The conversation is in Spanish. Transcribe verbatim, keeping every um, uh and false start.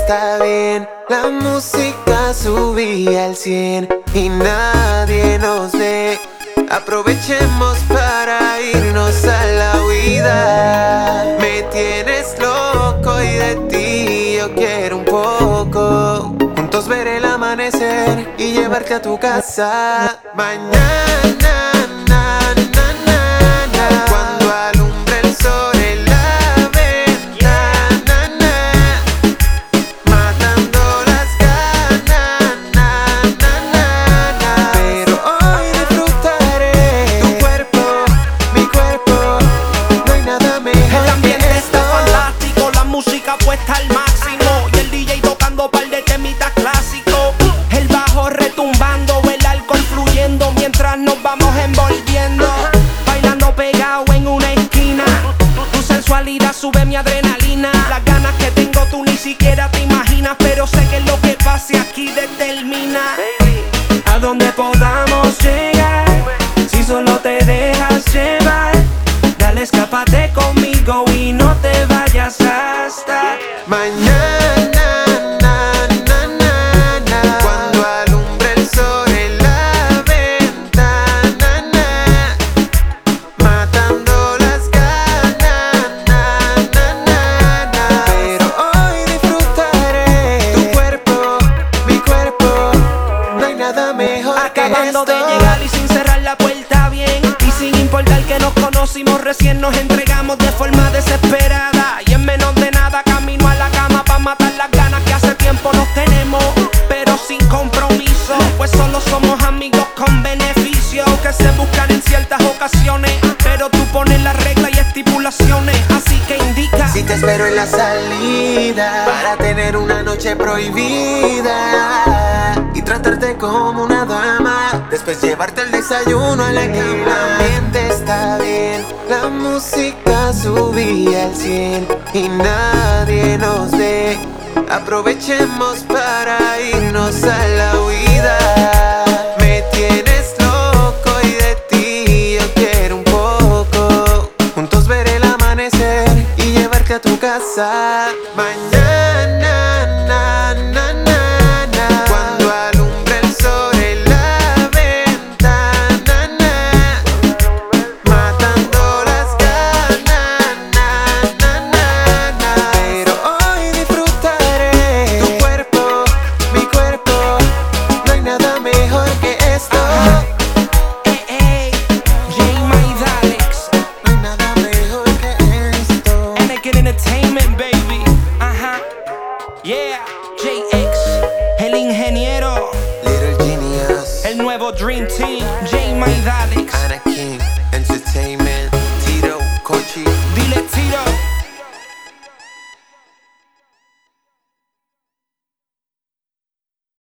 está bien. La música subía al cien y nadie nos ve. Aprovechemos para irnos a la huida. Me tienes loco y de ti yo quiero un poco. Juntos ver el amanecer y llevarte a tu casa. Mañana, na, na, na, na, cuando alumbre el sol en la ventana, matando las ganas, na, na, na, na. Pero hoy disfrutaré tu cuerpo, mi cuerpo. No hay nada mejor. El ambiente que está esto. fantástico, la música puesta al máximo y el D J tocando par de temitas clásicos. El bajo retumbando, el alcohol fluyendo mientras nos vamos envolviendo. Bailando pegado en una esquina, tu sensualidad sube mi adrenalina. Las ganas que tengo tú ni siquiera te imaginas, pero sé que lo que pase aquí determina a dónde podamos llegar. Si solo te dejas llevar, dale, escápate conmigo y no te vayas hasta Mañana, na, na, na, na, cuando alumbre el sol en la ventana, na, matando las ganas, na, na, na, na. Pero hoy disfrutaré tu cuerpo, mi cuerpo. No hay nada mejor acabando que de esto. llegar y sin cerrar la puerta bien, y sin importar que nos conocimos recién, nos entregamos de forma desesperada y en menos de nada camino a la cama pa' matar las ganas que hace tiempo nos tenemos, pero sin compromiso, pues solo somos amigos con beneficio que se buscan en ciertas ocasiones, pero tú pones las reglas y estipulaciones, así que indica Si te espero en la salida para tener una noche prohibida y tratarte como una dama, después llevarte el desayuno a la cama. El ambiente está bien, la música subía al cien y nadie nos ve. Aprovechemos para irnos a la huida. Me tienes loco y de ti yo quiero un poco. Juntos ver el amanecer y llevarte a tu casa. Mañana, na, na, na, na, cuando alumbre el sol en la ventana, na, matando las ganas, na, na, na, na. Pero hoy disfrutaré tu cuerpo, mi cuerpo. No hay nada mejor que esto. Ey, ey, J. Maidalex, No hay nada mejor que esto. Anakin Entertainment, baby. Ajá, yeah, J X, el ingeniero, Little Genius, el nuevo Dream Team, J. Maidalex. Anakin Entertainment, Tito, Kochi. Dile Tito.